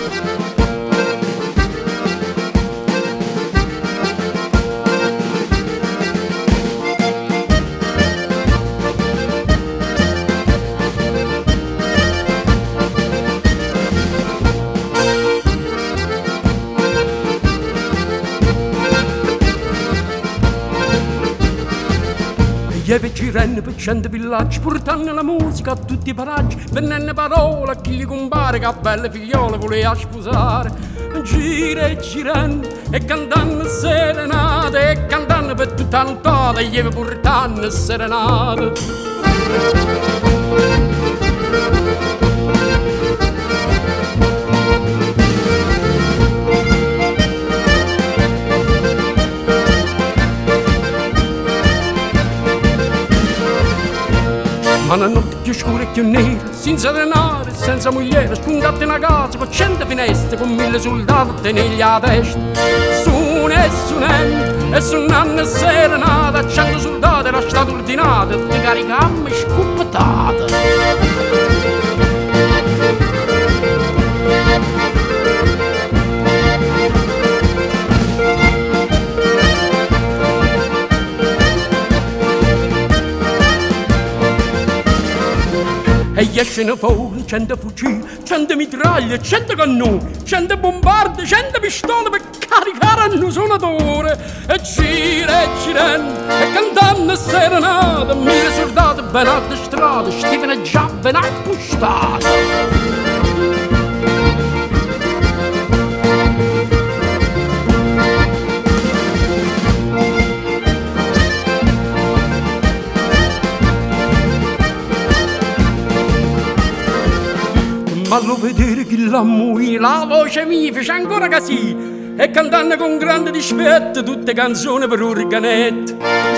Lieve girenne per cento villaggi, portando la musica a tutti i paraggi, vennenne parola a chi gli compare, che belle figliole voleva sposare. Gira e girenne, e cantando serenate, e cantando per tutta la nottata, lieve portando serenate. Ma una notte più scura e più nera, senza denaro e senza mogliere, spuntate in una casa con 100 finestre, con 1000 soldati a tenergli a testa. E suonando serenata, 100 soldati era stato ordinato di caricammo scoppettate. E escono fuori 100 fucili, 100 mitraglie, 100 cannoni, 100 bombarde, 100 pistole per caricare il suonatore. E gira e girando, e cantando serenate, 1000 soldati ben addestrati, stivano già ben appostati. Ma lo vedere che la la voce mia fece ancora così, e cantando con grande dispetto tutte canzoni per organetto.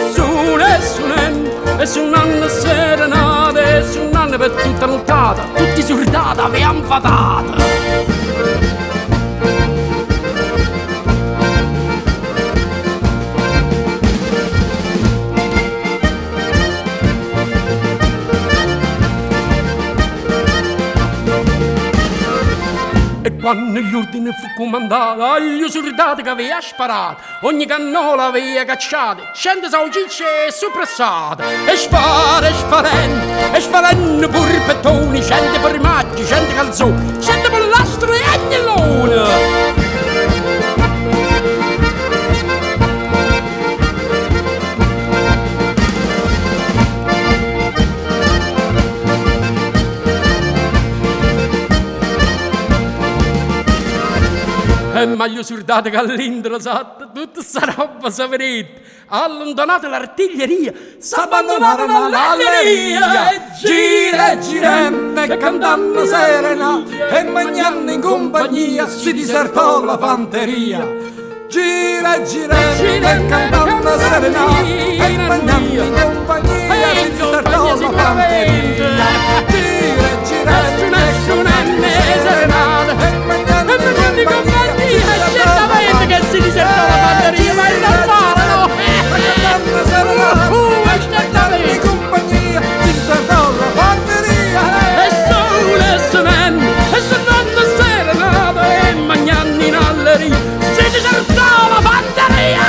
E suonando serenate, e suonando per tutta la nottata, tutti surdati avevano fatata. E quando gli ordini fu comandato agli soldati che aveva sparato, ogni cannola aveva cacciato, 100 saucicce soppressate. E sparendo pure pettoni, 100 formaggi, 100 calzoni, 100 pollastre e agnellone. E meglio soldati che all'Indra, tutta sta roba saperete. Allontanate l'artiglieria, s'abbandonarono all'alleria. E gira e giremme, e cantando serena, e mangiando in compagnia, si disertò la fanteria. Gira e giremme, e cantando serena, e mangiando in compagnia, si disertò la fanteria. Gira e giremme, e cantando serena, e mangiando in compagnia, certamente che si disertò la fanteria, ma è normale, no? Certamente in compagnia si disertò la fanteria. E suonando serenata, e mangiando in alleria, si disertò la fanteria.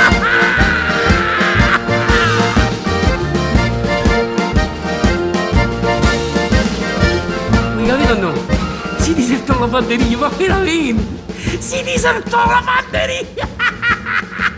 Hai capito o no? Si disertò la fanteria, ma veramente! Si disertò la fanteria!